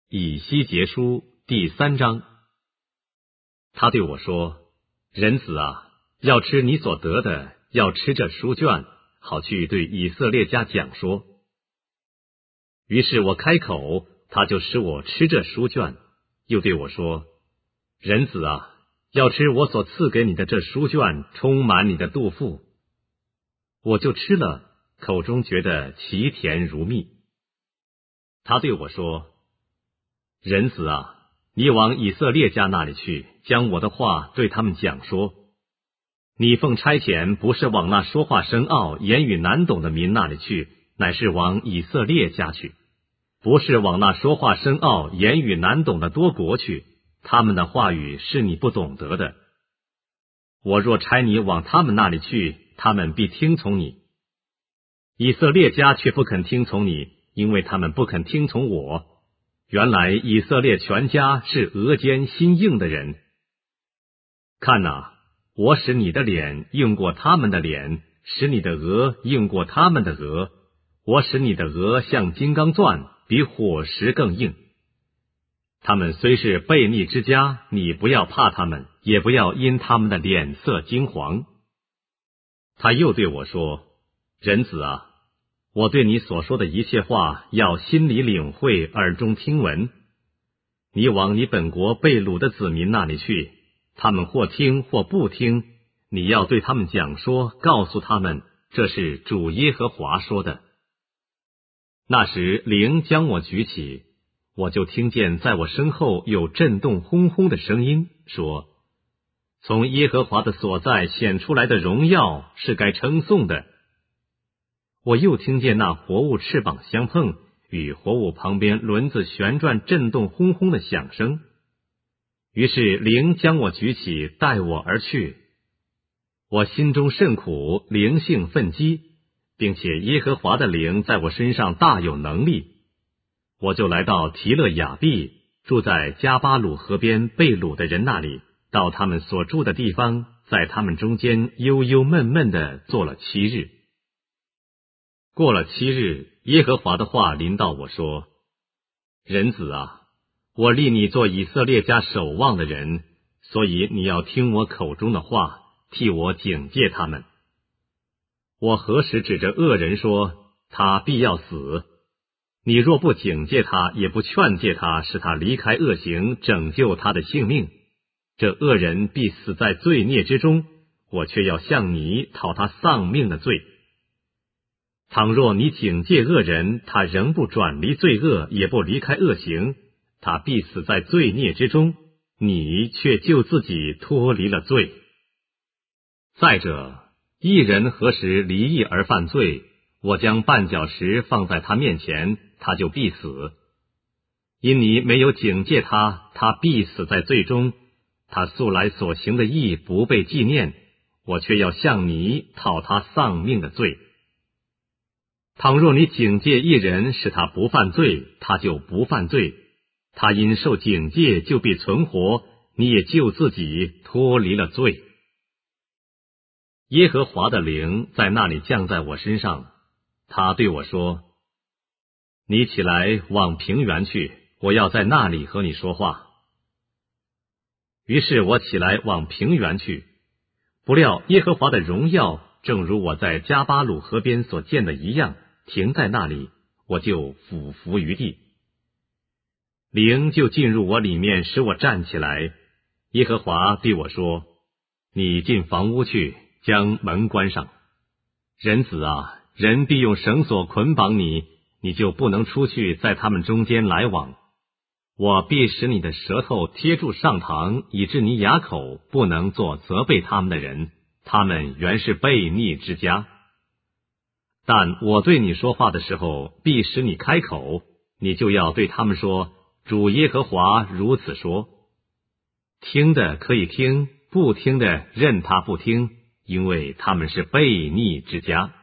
以西结书第3章。他对我说：人子啊，要吃你所得的，要吃这书卷，好去对以色列家讲说。于是我开口，他就使我吃这书卷，又对我说：人子啊，要吃我所赐给你的这书卷，充满你的肚腹。我就吃了，口中觉得其甜如蜜。他对我说：人子啊，你往以色列家那里去，将我的话对他们讲说。你奉差遣，不是往那说话深奥、言语难懂的民那里去，乃是往以色列家去；不是往那说话深奥、言语难懂的多国去，他们的话语是你不懂得的。我若差你往他们那里去，他们必听从你。以色列家却不肯听从你，因为他们不肯听从我。原来以色列全家是额间心硬的人。看哪，我使你的脸硬过他们的脸，使你的额硬过他们的额。我使你的额像金刚钻，比火石更硬。他们虽是悖逆之家，你不要怕他们，也不要因他们的脸色金黄。他又对我说：人子啊，我对你所说的一切话，要心里领会，耳中听闻。你往你本国被掳的子民那里去，他们或听或不听，你要对他们讲说，告诉他们，这是主耶和华说的。那时灵将我举起，我就听见在我身后有震动轰轰的声音，说：从耶和华的所在显出来的荣耀是该称颂的。我又听见那活物翅膀相碰，与活物旁边轮子旋转震动轰轰的响声。于是灵将我举起，带我而去。我心中甚苦，灵性愤激，并且耶和华的灵在我身上大有能力。我就来到提勒雅毕，住在加巴鲁河边被掳的人那里，到他们所住的地方，在他们中间忧忧闷闷地坐了7日。过了7日，耶和华的话临到我说：人子啊，我立你做以色列家守望的人，所以你要听我口中的话，替我警戒他们。我何时指着恶人说，他必要死？你若不警戒他，也不劝诫他，使他离开恶行，拯救他的性命，这恶人必死在罪孽之中，我却要向你讨他丧命的罪。倘若你警戒恶人，他仍不转离罪恶，也不离开恶行，他必死在罪孽之中，你却救自己脱离了罪。再者，义人何时离义而犯罪，我将绊脚石放在他面前，他就必死。因你没有警戒他，他必死在罪中，他素来所行的义不被纪念，我却要向你讨他丧命的罪。倘若你警戒一人，使他不犯罪，他就不犯罪，他因受警戒就必存活，你也救自己脱离了罪。耶和华的灵在那里降在我身上，他对我说：你起来往平原去，我要在那里和你说话。于是我起来往平原去，不料耶和华的荣耀正如我在加巴鲁河边所见的一样，停在那里，我就俯伏于地。灵就进入我里面，使我站起来。耶和华对我说：你进房屋去，将门关上。人子啊，人必用绳索捆绑你，你就不能出去在他们中间来往。我必使你的舌头贴住上膛，以致你哑口，不能做责备他们的人，他们原是悖逆之家。但我对你说话的时候，必使你开口，你就要对他们说，主耶和华如此说。听的可以听，不听的任他不听，因为他们是悖逆之家。